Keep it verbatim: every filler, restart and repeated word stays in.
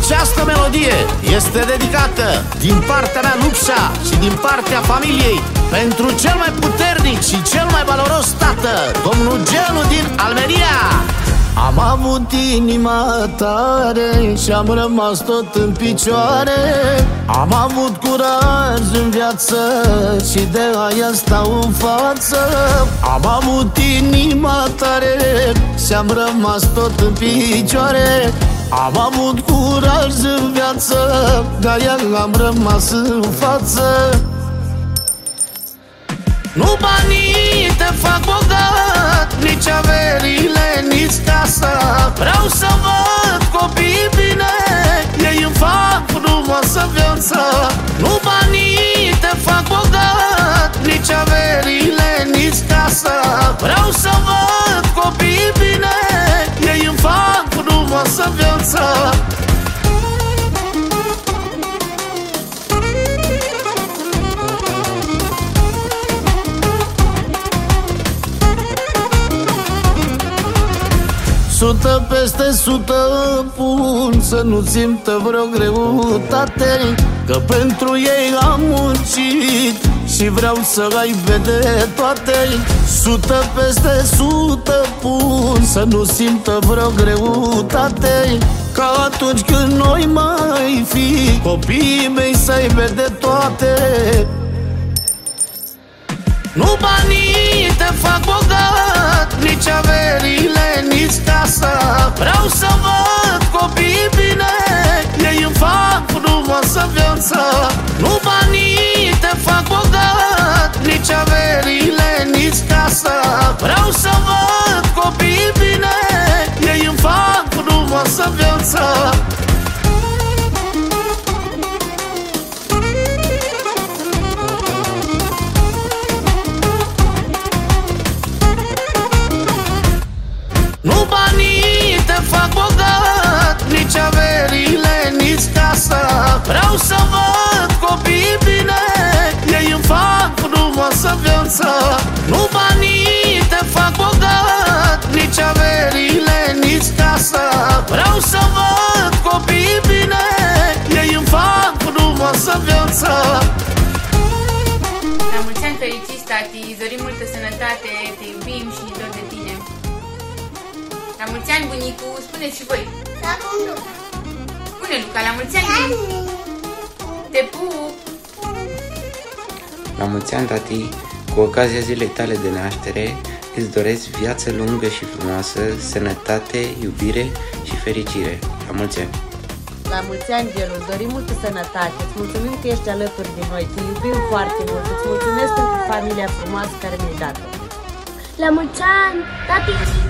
Această melodie este dedicată din partea mea, Lupșa, și din partea familiei pentru cel mai puternic și cel mai valoros tată, domnul Gelu din Almeria. Am avut inima tare și am rămas tot în picioare. Am avut curaj în viață și de aia stau în față. Am avut inima tare și am rămas tot în picioare. Am avut curaj în viață, de-aia am rămas în față. Nu banii te fac bogat, nici averile, nici casa. Vreau să văd copiii bine, ei îmi fac frumoasă viața. Nu banii te fac bogat, nici averile, nici casa. Vreau să văd copiii bine, ei îmi fac frumoasă viața. Sută peste sută pun să nu simtă vreo greutate, că pentru ei am muncit și vreau să aibă de toate. Sută peste sută pun să nu simtă vreo greutate, ca atunci când noi mai fi, copiii mei să aibă de toate. Nu banii te fac bogat, nici averile, nici casa. Vreau să văd copiii bine, ei îmi fac frumoasă viața. Nu banii te fac bogat, nici averile, nici casa. Vreau să văd copiii bine, ei îmi fac frumoasă viața. Nu banii te fac bogat, nici averile, nici casa. Vreau să văd copiii bine, ei îmi fac frumoasă viața. Nu banii te fac bogat, nici averile, nici casa. Vreau să văd copiii bine, ei îmi fac frumoasă viața. La mulți ani fericiți, tati, îți dorim multă sănătate, te iubim și ne dor de tine. La mulți ani, bunicu, spuneți și voi. La Luca. Spune, Luca, la mulți ani. Te pup. La mulți ani, tati, cu ocazia zilei tale de naștere, îți doresc viață lungă și frumoasă, sănătate, iubire și fericire. La mulți ani. La mulți ani, Gelu, îți dorim multă sănătate, îți mulțumim că ești alături de noi, te iubim foarte mult, îți mulțumesc pentru familia frumoasă care mi-ai dat-o. La mulți ani, tati!